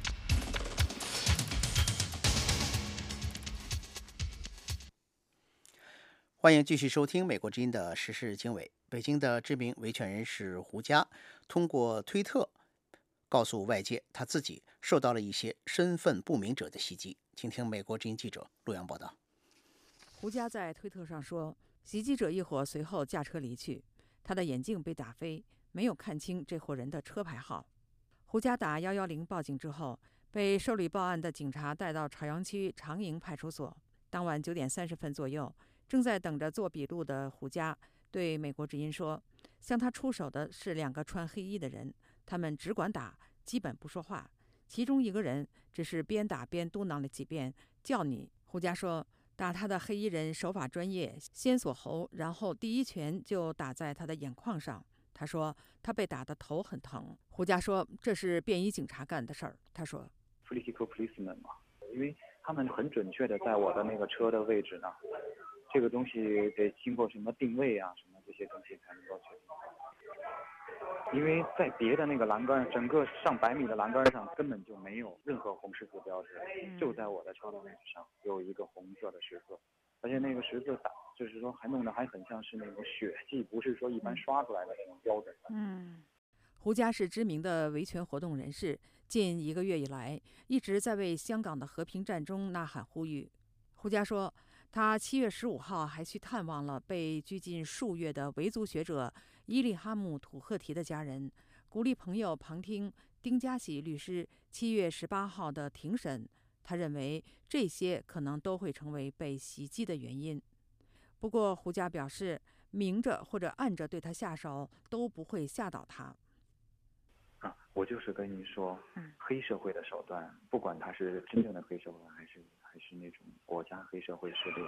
欢迎继续收听美国之音的时事经纬。北京的知名维权人士胡佳通过推特告诉外界，他自己受到了一些身份不明者的袭击。请听美国之音记者陆阳报道。 胡佳在推特上说，袭击者一伙随后驾车离去，他的眼镜被打飞，没有看清这伙人的车牌号。胡佳打110报警之后，被受理报案的警察带到朝阳区长营派出所。当晚9点30分左右，正在等着做笔录的胡佳对美国之音说，向他出手的是2个穿黑衣的人，他们只管打，基本不说话。其中一个人只是边打边嘟囔了几遍叫你。胡佳说，打他的黑衣人手法专业，先锁喉，然后第一拳就打在他的眼眶上。他说他被打得头很疼。胡佳说这是便衣警察干的事儿。他说 political policeman 嘛，因为他们很准确的在我的那个车的位置呢，这个东西得经过什么定位啊，什么这些东西才能够确定。因为在别的那个栏杆，整个上100米的栏杆上根本就没有任何红十字标志，就在我的车的位置上有一个红色的十字，而且那个十字打就是说还弄得还很像是那种血迹，不是说一般刷出来的那种标准的。 胡佳是知名的维权活动人士，近1个月以来一直在为香港的和平战中呐喊呼吁。胡佳说，他7月15号还去探望了被拘禁数月的维族学者伊利哈木·土赫提的家人，鼓励朋友旁听丁家喜律师7月18号的庭审。他认为这些可能都会成为被袭击的原因。不过胡佳表示，明着或者暗着对他下手都不会吓倒他。 我就是跟你说，黑社会的手段，不管他是真正的黑社会还是那种国家黑社会势力，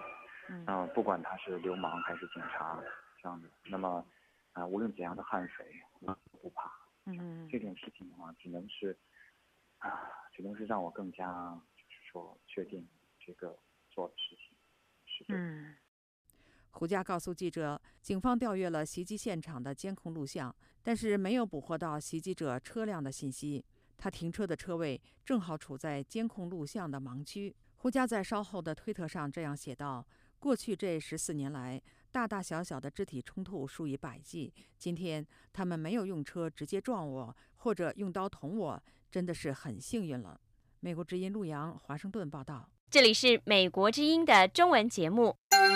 不管他是流氓还是警察这样的，那么无论怎样的悍匪，我不怕。这种事情的话，只能是让我更加就是说确定这个做的事情是对的。 胡佳告诉记者，警方调阅了袭击现场的监控录像，但是没有捕获到袭击者车辆的信息。他停车的车位正好处在监控录像的盲区。胡佳在稍后的推特上这样写道：过去这14年来，大大小小的肢体冲突数以百计。今天他们没有用车直接撞我，或者用刀捅我，真的是很幸运了。美国之音陆洋，华盛顿报道。 这里是美国之音的中文节目。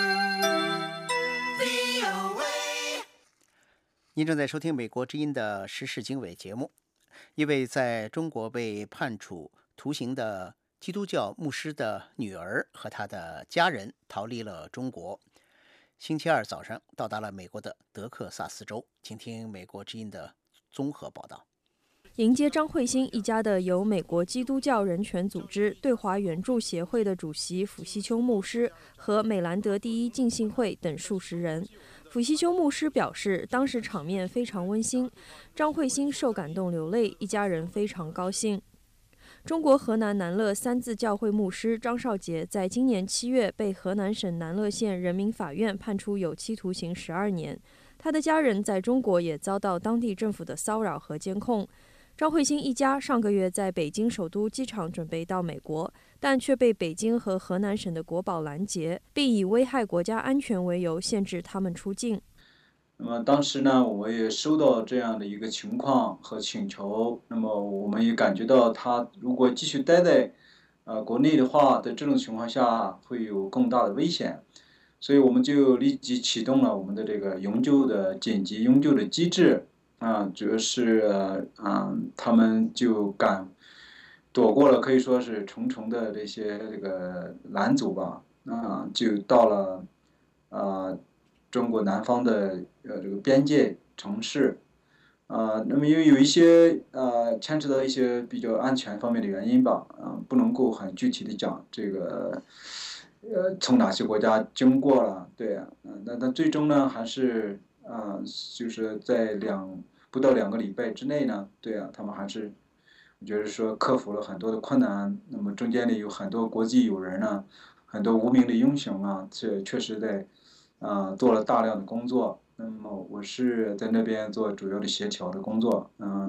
您正在收听美国之音的时事经纬节目。一位在中国被判处徒刑的基督教牧师的女儿和他的家人逃离了中国，星期二早上到达了美国的德克萨斯州。请听美国之音的综合报道。 迎接张慧欣一家的有美国基督教人权组织对华援助协会的主席傅锡秋牧师和美兰德第一浸信会等数十人。傅锡秋牧师表示，当时场面非常温馨，张慧欣受感动流泪，一家人非常高兴。中国河南南乐三自教会牧师张少杰在今年7月被河南省南乐县人民法院判处有期徒刑12年。他的家人在中国也遭到当地政府的骚扰和监控。张慧欣一家上个月在北京首都机场准备到美国，但却被北京和河南省的国保拦截，并以危害国家安全为由限制他们出境。 那么当时呢，我也收到这样的一个情况和请求，那么我们也感觉到他如果继续待在国内的话，在这种情况下会有更大的危险，所以我们就立即启动了我们的这个紧急营救的机制。主要是他们就躲过了可以说是重重的这个拦阻吧，就到了中国南方的这个边界城市，那么因为有一些牵扯到一些比较安全方面的原因吧，不能够很具体的讲这个从哪些国家经过了，对那最终呢还是就是在不到2个礼拜之内呢，他们还是我觉得说克服了很多的困难。那么中间里有很多国际友人呢，很多无名的英雄啊，确实在做了大量的工作。那么我是在那边做主要的协调的工作，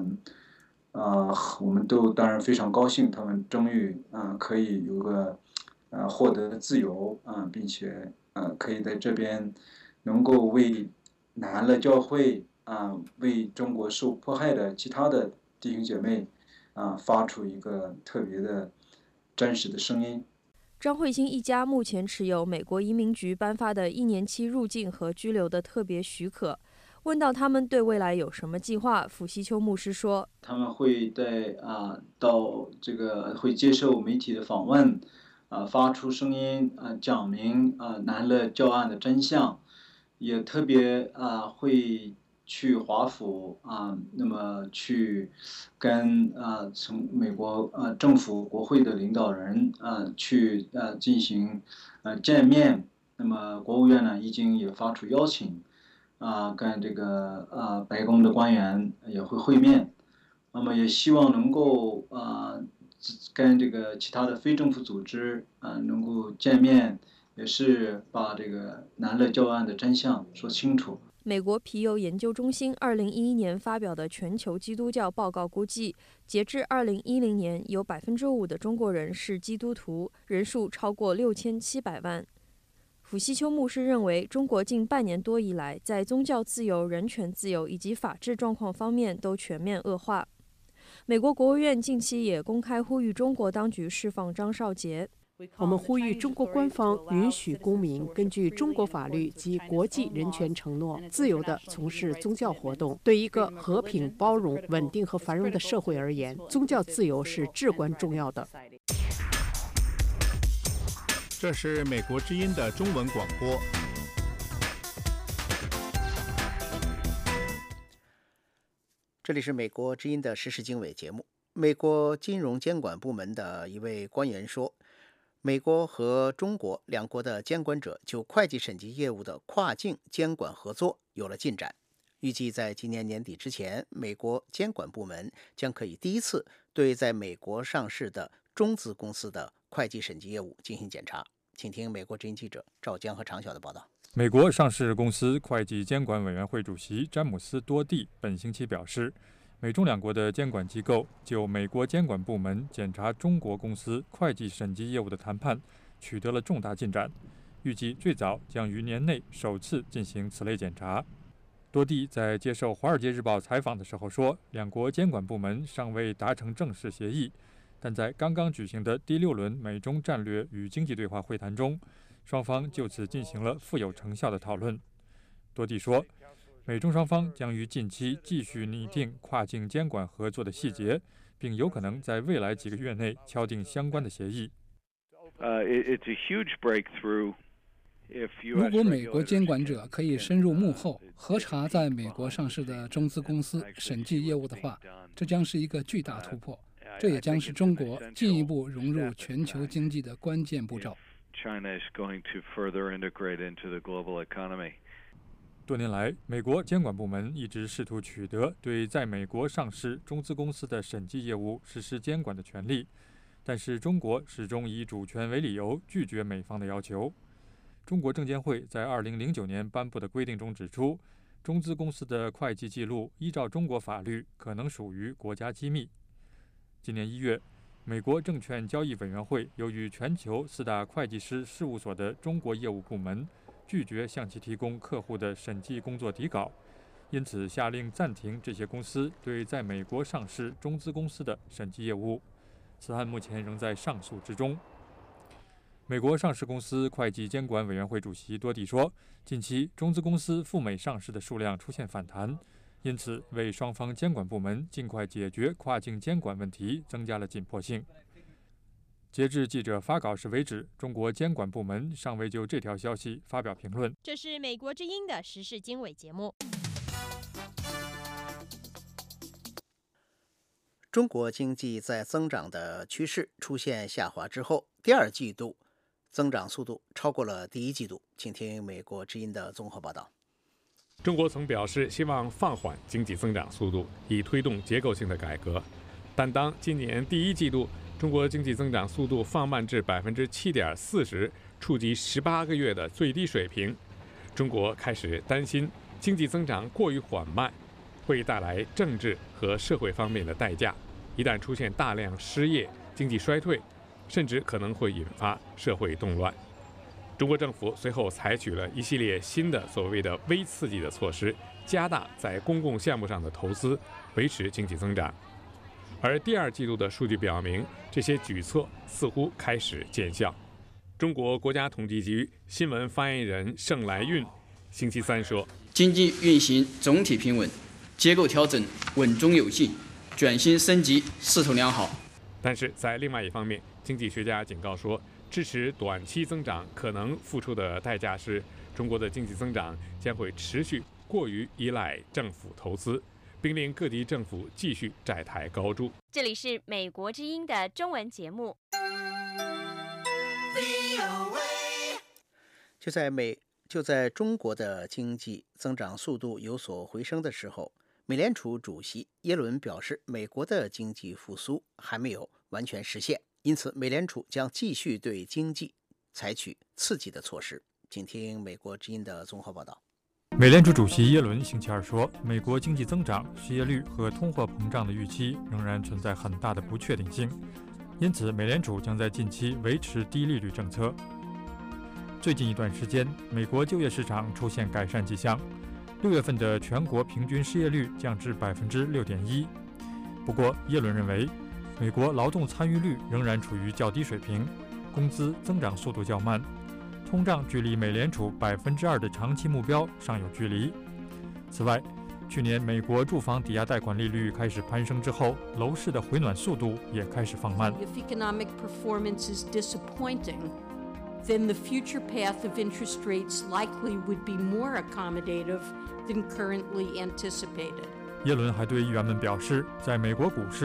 我们都当然非常高兴，他们终于可以有个获得自由并且可以在这边能够为南乐教会为中国受迫害的其他的弟兄姐妹发出一个特别的真实的声音。 张慧欣一家目前持有美国移民局颁发的1年期入境和居留的特别许可。问到他们对未来有什么计划，傅锡秋牧师说：“ 他们会到会接受媒体的访问，发出声音，讲明南乐教案的真相，也特别会去华府那么去跟从美国政府国会的领导人去进行见面。那么国务院呢已经也发出邀请，跟这个白宫的官员也会会面。那么也希望能够跟这个其他的非政府组织能够见面，也是把这个南乐教案的真相说清楚。” 美国皮尤研究中心2011年发表的全球基督教报告估计，截至2010年，有5%的中国人是基督徒，人数超过6700万。傅锡秋牧师认为，中国近半年多以来，在宗教自由、人权自由以及法治状况方面都全面恶化。美国国务院近期也公开呼吁中国当局释放张少杰。 我们呼吁中国官方允许公民根据中国法律及国际人权承诺，自由地从事宗教活动。对一个和平、包容、稳定和繁荣的社会而言，宗教自由是至关重要的。 这是美国之音的中文广播。 这里是美国之音的时事经纬节目。美国金融监管部门的一位官员说， 美国和中国两国的监管者就会计审计业务的跨境监管合作有了进展。预计在今年年底之前，美国监管部门将可以第一次对在美国上市的中资公司的会计审计业务进行检查。请听美国之音记者赵江和常晓的报道。 美国上市公司会计监管委员会主席詹姆斯·多蒂本星期表示，美中两国的监管机构就美国监管部门检查中国公司会计审计业务的谈判取得了重大进展，预计最早将于年内首次进行此类检查。多蒂在接受《华尔街日报》采访的时候说，两国监管部门尚未达成正式协议，但在刚刚举行的第6轮美中战略与经济对话会谈中，双方就此进行了富有成效的讨论。多蒂说，美中双方将于近期继续拟定跨境监管合作的细节，并有可能在未来几个月内敲定相关的协议。 It's a huge breakthrough. 如果美国监管者可以深入幕后核查在美国上市的中资公司审计业务的话，这将是一个巨大突破，这也将是中国进一步融入全球经济的关键步骤。 多年来，美国监管部门一直试图取得对在美国上市中资公司的审计业务实施监管的权利，但是中国始终以主权为理由拒绝美方的要求。中国证监会在2009年颁布的规定中指出，中资公司的会计记录依照中国法律可能属于国家机密。今年1月，美国证券交易委员会由于全球4大会计师事务所的中国业务部门拒绝向其提供客户的审计工作底稿，因此下令暂停这些公司对在美国上市中资公司的审计业务。此案目前仍在上诉之中。美国上市公司会计监管委员会主席多蒂说，近期中资公司赴美上市的数量出现反弹，因此为双方监管部门尽快解决跨境监管问题增加了紧迫性。截至记者发稿时为止，中国监管部门尚未就这条消息发表评论。 这是美国之音的时事经纬节目。 中国经济在增长的趋势出现下滑之后，第2季度增长速度超过了第1季度。请听美国之音的综合报道。 中国曾表示希望放缓经济增长速度，以推动结构性的改革。但当今年第1季度中国经济增长速度放慢至7.4%时，触及18个月的最低水平，中国开始担心经济增长过于缓慢会带来政治和社会方面的代价。一旦出现大量失业、经济衰退，甚至可能会引发社会动乱。中国政府随后采取了一系列新的所谓的微刺激的措施，加大在公共项目上的投资，维持经济增长。而第2季度的数据表明，这些举措似乎开始见效。中国国家统计局新闻发言人盛来运星期3说， 经济运行总体平稳，结构调整稳中有进，转型升级势头良好。 但是在另外一方面，经济学家警告说，支持短期增长可能付出的代价是，中国的经济增长将会持续过于依赖政府投资，并令各地政府继续债台高筑。 这里是美国之音的中文节目。 就在中国的经济增长速度有所回升的时候，美联储主席耶伦表示，美国的经济复苏还没有完全实现，因此美联储将继续对经济采取刺激的措施。请听美国之音的综合报道。 美联储主席耶伦星期2说，美国经济增长、失业率和通货膨胀的预期仍然存在很大的不确定性，因此美联储将在近期维持低利率政策。最近一段时间，美国就业市场出现改善迹象，6月份的全国平均失业率降至6.1%。不过，耶伦认为，美国劳动参与率仍然处于较低水平，工资增长速度较慢，通胀距离美联储2%的长期目标尚有距离。此外，去年美国住房抵押贷款利率开始攀升之后，楼市的回暖速度也开始放慢。 If economic performance is disappointing, then the future path of interest rates likely would be more accommodative than currently anticipated. 耶伦还对议员们表示，在美国股市，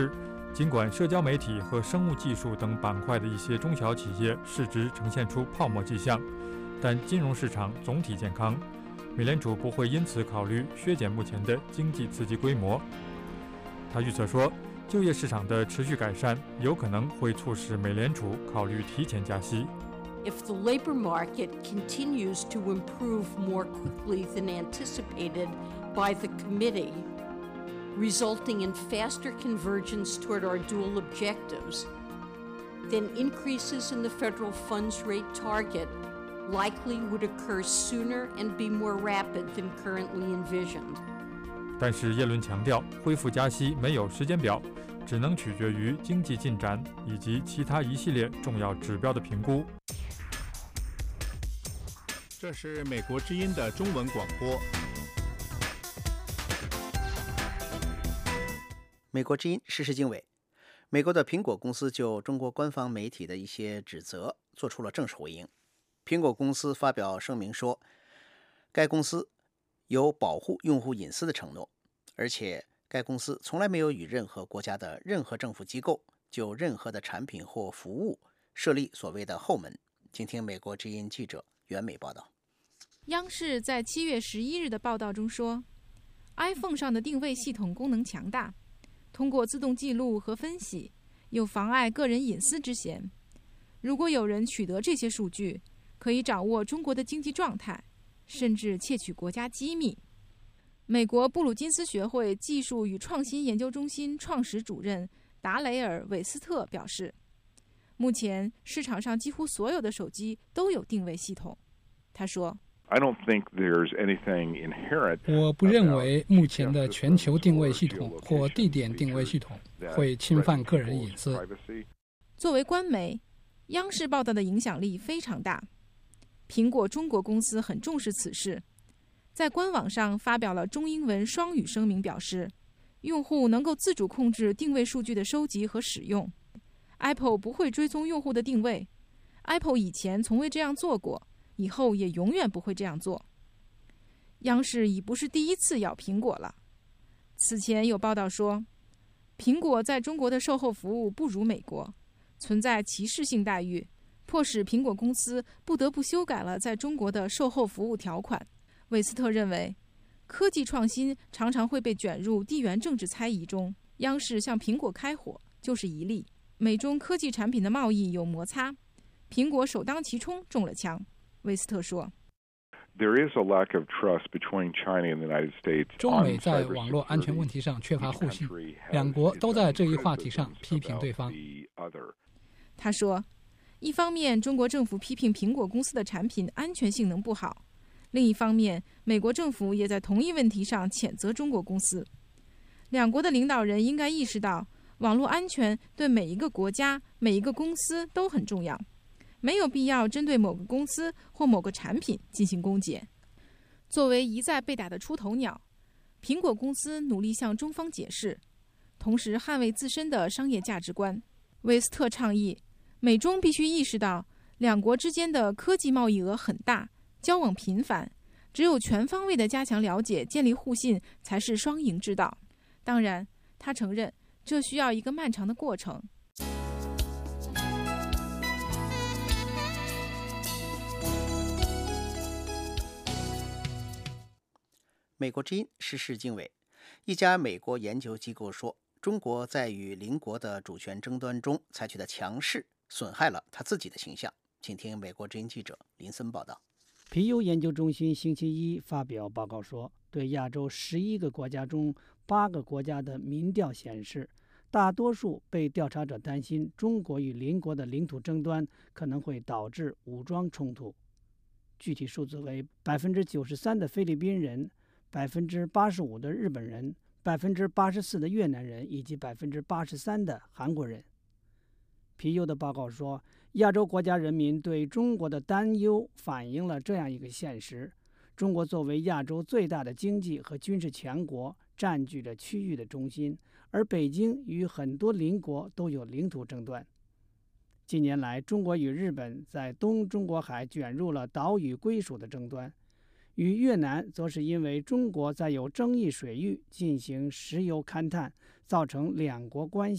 尽管社交媒体和生物技术等板块的一些中小企业市值呈现出泡沫迹象，但金融市场总体健康，美联储不会因此考虑削减目前的经济刺激规模。他预测说，就业市场的持续改善有可能会促使美联储考虑提前加息。 If the labor market continues to improve more quickly than anticipated by the committee, resulting in faster convergence toward our dual objectives, then increases in the federal funds rate target likely would occur sooner and be more rapid than currently envisioned. 但是耶伦强调，恢复加息没有时间表，只能取决于经济进展以及其他一系列重要指标的评估。 这是美国之音的中文广播。 美国之音时事经纬，美国的苹果公司就中国官方媒体的一些指责做出了正式回应。苹果公司发表声明说，该公司有保护用户隐私的承诺，而且该公司从来没有与任何国家的任何政府机构就任何的产品或服务设立所谓的后门。请听美国之音记者袁美报道。 央视在7月11日的报道中说， iPhone 上的定位系统功能强大，通过自动记录和分析，有妨碍个人隐私之嫌。如果有人取得这些数据，可以掌握中国的经济状态，甚至窃取国家机密。美国布鲁金斯学会技术与创新研究中心创始主任达雷尔·韦斯特表示，目前市场上几乎所有的手机都有定位系统。他说， 我不认为目前的全球定位系统或地点定位系统会侵犯个人隐私。 作为官媒，央视报道的影响力非常大。苹果中国公司很重视此事，在官网上发表了中英文双语声明，表示用户能够自主控制定位数据的收集和使用。Apple 不会追踪用户的定位， Apple 以前从未这样做过，以后也永远不会这样做。央视已不是第一次咬苹果了。此前有报道说，苹果在中国的售后服务不如美国，存在歧视性待遇，迫使苹果公司不得不修改了在中国的售后服务条款。韦斯特认为，科技创新常常会被卷入地缘政治猜疑中，央视向苹果开火就是一例。美中科技产品的贸易有摩擦，苹果首当其冲中了枪。韦斯特说， 中美在网络安全问题上缺乏互信，两国都在这一话题上批评对方。 他说，一方面中国政府批评苹果公司的产品安全性能不好，另一方面美国政府也在同一问题上谴责中国公司。两国的领导人应该意识到，网络安全对每一个国家、每一个公司都很重要，没有必要针对某个公司或某个产品进行攻讦。作为一再被打的出头鸟，苹果公司努力向中方解释，同时捍卫自身的商业价值观。韦斯特倡议，美中必须意识到，两国之间的科技贸易额很大，交往频繁，只有全方位的加强了解、建立互信，才是双赢之道。当然，他承认这需要一个漫长的过程。 美国之音时事经纬，一家美国研究机构说，中国在与邻国的主权争端中采取的强势，损害了他自己的形象。请听美国之音记者林森报道。 皮尤研究中心星期一发表报告说，对亚洲11个国家中8个国家的民调显示，大多数被调查者担心中国与邻国的领土争端可能会导致武装冲突。具体数字为 93% 的菲律宾人、85% 的日本人、84% 的越南人以及83%的韩国人。皮尤的报告说，亚洲国家人民对中国的担忧反映了这样一个现实：中国作为亚洲最大的经济和军事强国，占据着区域的中心，而北京与很多邻国都有领土争端。近年来，中国与日本在东中国海卷入了岛屿归属的争端，与越南则是因为中国在有争议水域进行石油勘探，造成两国关系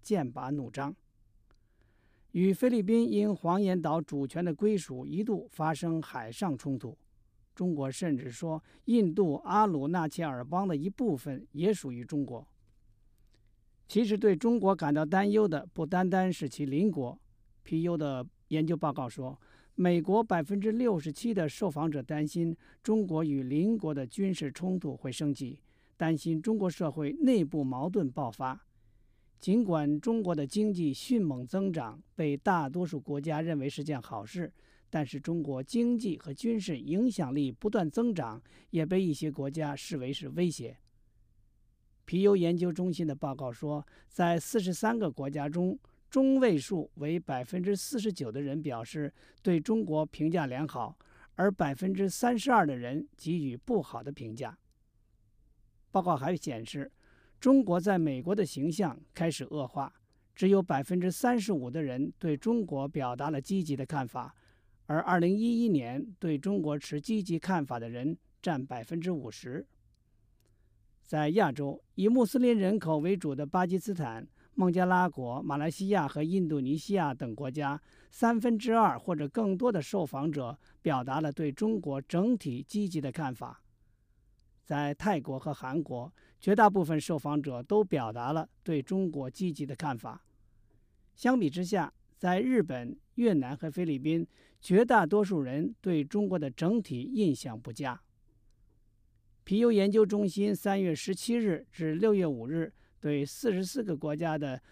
剑拔弩张。与菲律宾因黄岩岛主权的归属一度发生海上冲突，中国甚至说印度阿鲁纳切尔邦的一部分也属于中国。其实对中国感到担忧的不单单是其邻国。皮尤的研究报告说，美国67%的受访者担心中国与邻国的军事冲突会升级，担心中国社会内部矛盾爆发。尽管中国的经济迅猛增长被大多数国家认为是件好事，但是中国经济和军事影响力不断增长，也被一些国家视为是威胁。皮尤研究中心的报告说，在43个国家中，中位数为49%的人表示对中国评价良好，而32%的人给予不好的评价。报告还显示，中国在美国的形象开始恶化，只有35%的人对中国表达了积极的看法，而2011年对中国持积极看法的人占50%。在亚洲，以穆斯林人口为主的巴基斯坦、孟加拉国、马来西亚和印度尼西亚等国家，2/3或者更多的受访者表达了对中国整体积极的看法。在泰国和韩国，绝大部分受访者都表达了对中国积极的看法。相比之下，在日本、越南和菲律宾，绝大多数人对中国的整体印象不佳。皮尤研究中心3月17日至6月5日对44个国家的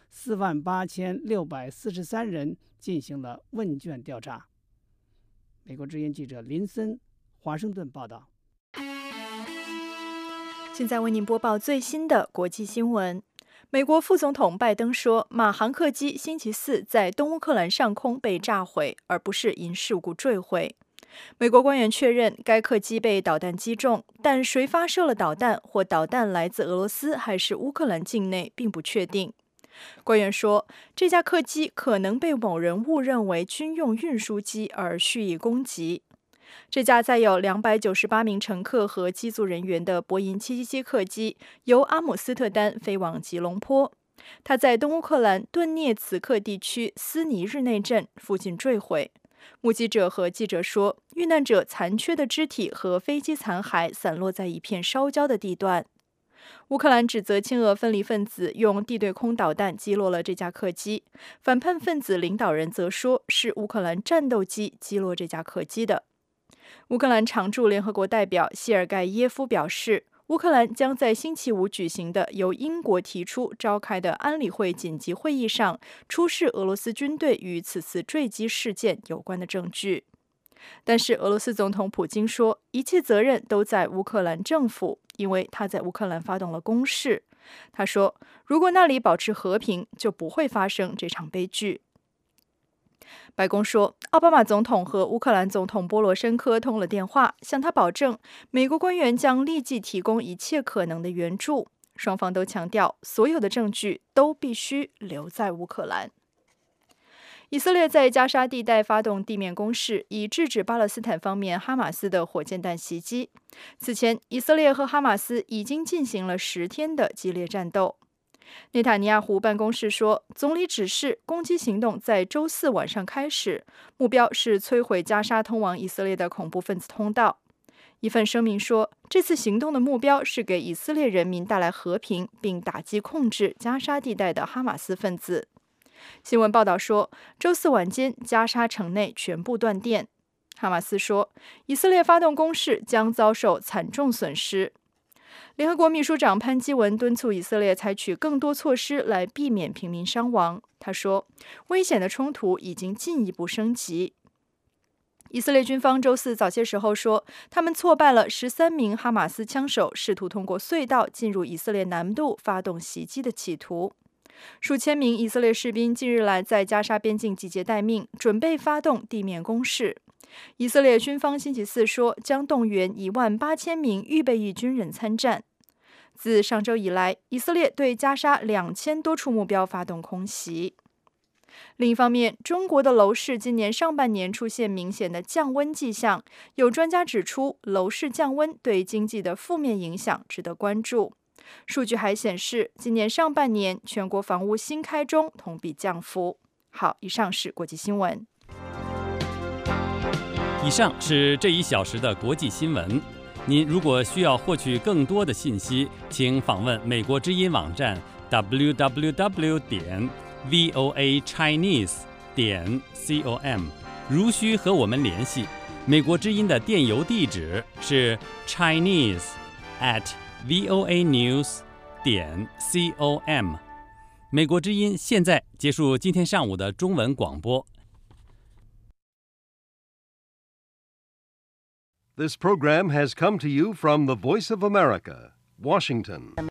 48643人进行了问卷调查。美国之音记者林森，华盛顿报道。 现在为您播报最新的国际新闻。美国副总统拜登说，马航客机星期四在东乌克兰上空被炸毁，而不是因事故坠毁。美国官员确认该客机被导弹击中，但谁发射了导弹或导弹来自俄罗斯还是乌克兰境内并不确定。官员说，这架客机可能被某人误认为军用运输机而蓄意攻击。这架载有298名乘客和机组人员的波音777客机由阿姆斯特丹飞往吉隆坡，它在东乌克兰顿涅茨克地区斯尼日内镇附近坠毁。目击者和记者说，遇难者残缺的肢体和飞机残骸散落在一片烧焦的地段。乌克兰指责亲俄分离分子用地对空导弹击落了这架客机，反叛分子领导人则说是乌克兰战斗机击落这架客机的。乌克兰常驻联合国代表谢尔盖耶夫表示，乌克兰将在星期五举行的由英国提出召开的安理会紧急会议上出示俄罗斯军队与此次坠机事件有关的证据。但是俄罗斯总统普京说，一切责任都在乌克兰政府，因为他在乌克兰发动了攻势。他说，如果那里保持和平，就不会发生这场悲剧。白宫说，奥巴马总统和乌克兰总统波罗申科通了电话，向他保证美国官员将立即提供一切可能的援助。双方都强调，所有的证据都必须留在乌克兰。以色列在加沙地带发动地面攻势，以制止巴勒斯坦方面哈马斯的火箭弹袭击。此前，以色列和哈马斯已经进行了10天的激烈战斗。内塔尼亚胡办公室说，总理指示攻击行动在周4晚上开始，目标是摧毁加沙通往以色列的恐怖分子通道。一份声明说，这次行动的目标是给以色列人民带来和平，并打击控制加沙地带的哈马斯分子。新闻报道说，周4晚间，加沙城内全部断电。哈马斯说，以色列发动攻势将遭受惨重损失。联合国秘书长潘基文敦促以色列采取更多措施来避免平民伤亡。他说，危险的冲突已经进一步升级。以色列军方周4早些时候说，他们挫败了13名哈马斯枪手试图通过隧道进入以色列南部发动袭击的企图。数千名以色列士兵近日来在加沙边境集结待命，准备发动地面攻势。以色列军方星期四说，将动员18000名预备役军人参战。自上周以来，以色列对加沙2000多处目标发动空袭。另一方面，中国的楼市今年上半年出现明显的降温迹象，有专家指出，楼市降温对经济的负面影响值得关注。 数据还显示，今年上半年全国房屋新开中同比降幅。好，以上是国际新闻。 以上是这1小时的国际新闻。您如果需要获取更多的信息，请访问美国之音网站 www.voachinese.com。如需和我们联系，美国之音的电邮地址是 chinese@voanews.com。美国之音现在结束今天上午的中文广播。 This program has come to you from the Voice of America, Washington.